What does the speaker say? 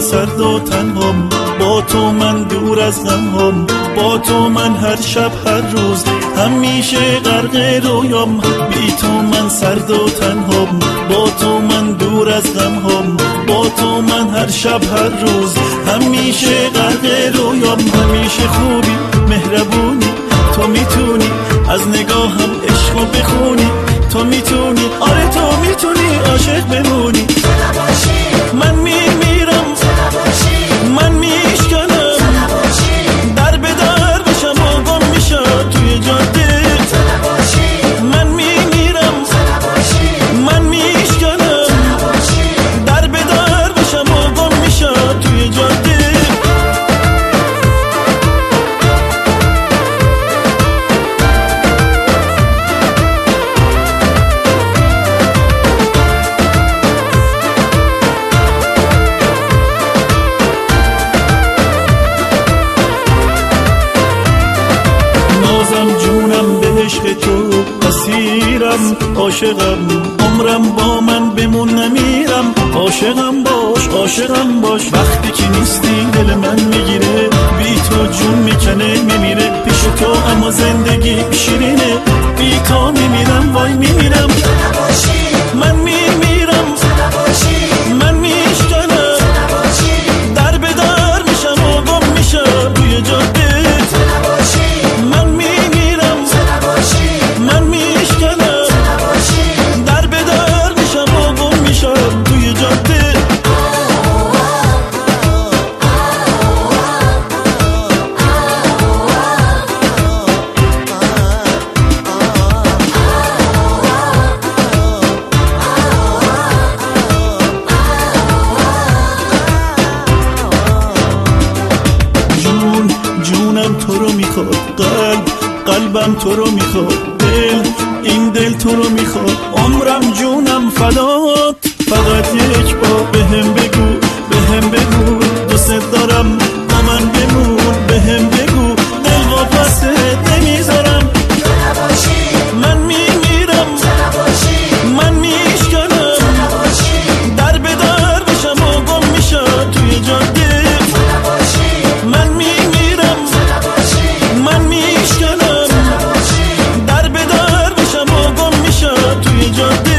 سرد و تنهام، با تو من دور از غمام، با تو من هر شب هر روز همیشه غرق رویام. بی تو من سرد و تنهام، با تو من دور از غمام، با تو من هر شب هر روز همیشه غرق رویام. همیشه خوبی مهربونی، تو میتونی از نگاهم عشقو بخونی، تو میتونی آره تو میتونی عاشق بمونی. من میمیرم من میشکنم، در به در بشم و گم میشم توی جاده. من میمیرم من میشکنم، در به در بشم و گم میشم توی جاده. جونم به عشق تو اسیرم، عاشقم عمرم با من بمون نمیرم. عاشقم باش عاشقم باش، وقتی که نیستی دل من میگیره، بی تو جون میکنه میمیره. پیش تو اما زندگی شیرینه، بی تو میمیرم وای میمیرم. من میمیرم من میشکنم، در به در میشم و گم میشم توی جاده. من میمیرم من میشکنم، در به در میشم و گم میشم توی جاده. جونم تو رو میخواد، قلبم تو رو میخواد، این دل تو رو میخواد. عمرم جونم فدات، فقط یک بار بهم بگو دوست دارم، با من بمون. بهم بگو دل واپسه نمیذارم. من میمیرم من میشکنم، در به در بشم و گم میشم توی جاده. من میمیرم من میشکنم، در به در بشم و گم میشم توی جاده.